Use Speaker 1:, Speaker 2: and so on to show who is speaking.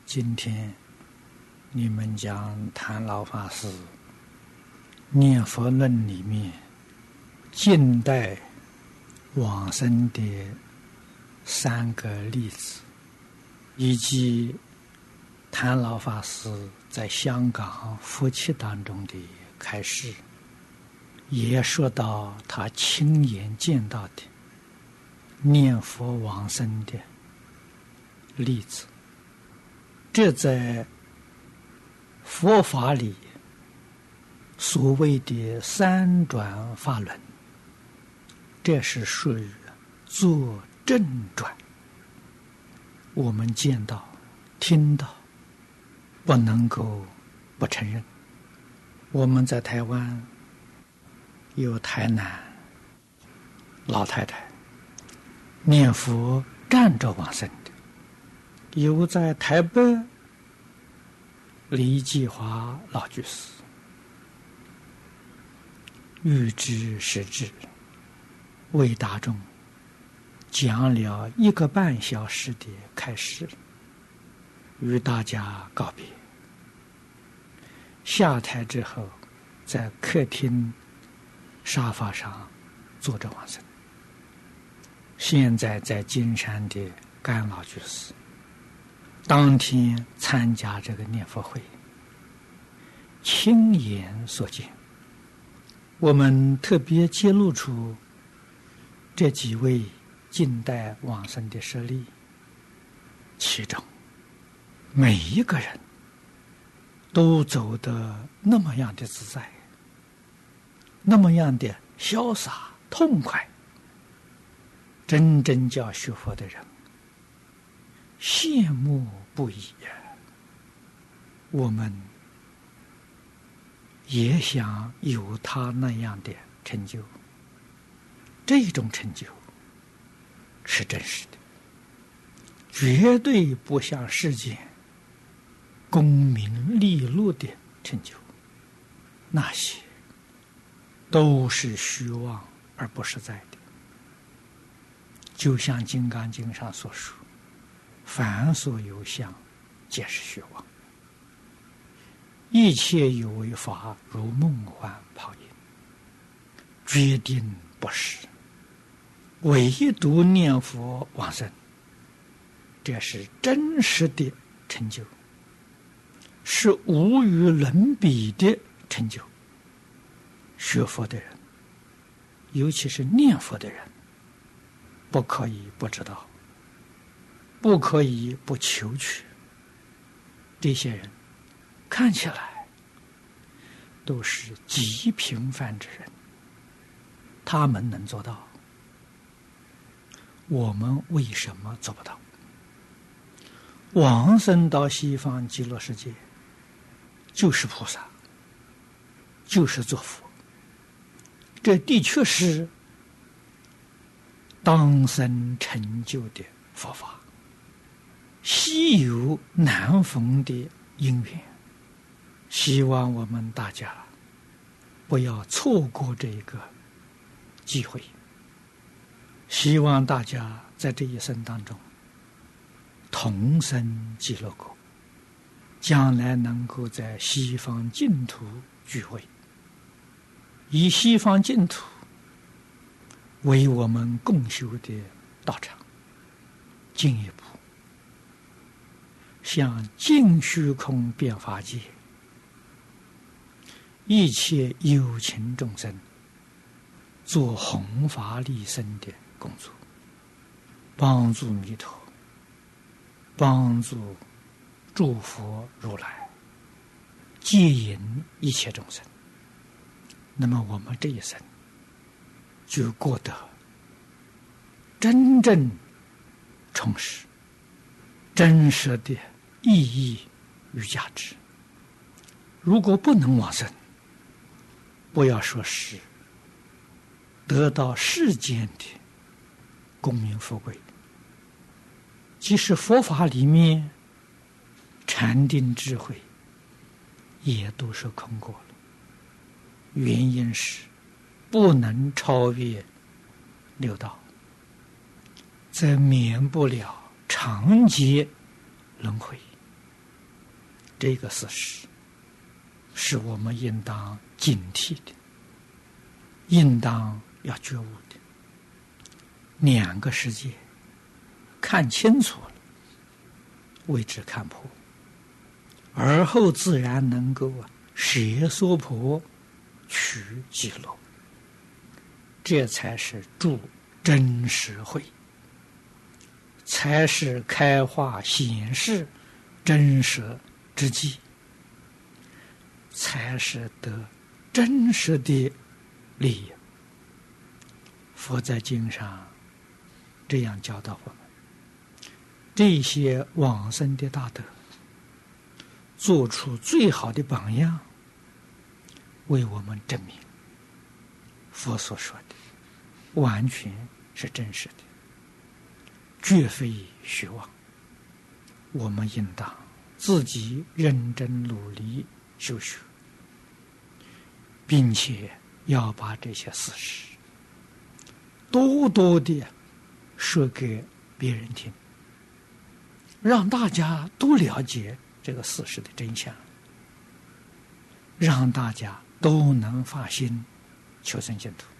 Speaker 1: 今天你们讲谭老法师念佛论里面近代往生的3个例子，以及谭老法师在香港夫妻当中的开示，也说到他亲眼见到的念佛往生的例子。这在佛法里所谓的三转法轮，这是属于做正转。我们见到听到不能够不承认。我们在台湾有台南老太太念佛站着往生的，有在台北李继华老居士预知时至，为大众讲了1个半小时的开示，与大家告别。下台之后，在客厅沙发上坐着往生。现在在金山的甘老居士当天参加这个念佛会，亲眼所见。我们特别揭露出这几位近代往生的实例，其中每一个人都走得那么样的自在，那么样的潇洒痛快，真正叫学佛的人羡慕不已呀！我们也想有他那样的成就，这种成就是真实的，绝对不像世间功名利禄的成就，那些都是虚妄而不实在的。就像《金刚经》上所说，凡所有相，皆是虚妄。一切有为法，如梦幻泡影，决定不实。唯独念佛往生，这是真实的成就，是无与伦比的成就。学佛的人，尤其是念佛的人，不可以不知道，不可以不求取。这些人看起来都是极平凡之人，他们能做到，我们为什么做不到？往生到西方极乐世界，就是菩萨，就是做佛，这的确是当生成就的佛法，稀有难逢的因缘。希望我们大家不要错过这个机会，希望大家在这一生当中同生极乐国，将来能够在西方净土聚会，以西方净土为我们共修的道场，进一步向净虚空变法界一切有情众生做弘法利生的工作，帮助弥陀，帮助诸佛如来，接引一切众生。那么我们这一生就过得真正充实，真实的意义与价值。如果不能往生，不要说是得到世间的功名富贵，即使佛法里面禅定智慧也都是空过了。原因是不能超越六道，则免不了长劫轮回， 这个事实是我们应当警惕的，应当要觉悟的。两个世界看清楚了，为之看破，而后自然能够舍娑婆，取极乐，这才是助真实慧，才是开化显示真实之际，才是得真实的利益。佛在经上这样教导我们，这些往生的大德做出最好的榜样，为我们证明佛所说的完全是真实的，绝非虚妄。我们应当自己认真努力修学，并且要把这些事实多多的说给别人听，让大家都了解这个事实的真相，让大家都能发心求生净土。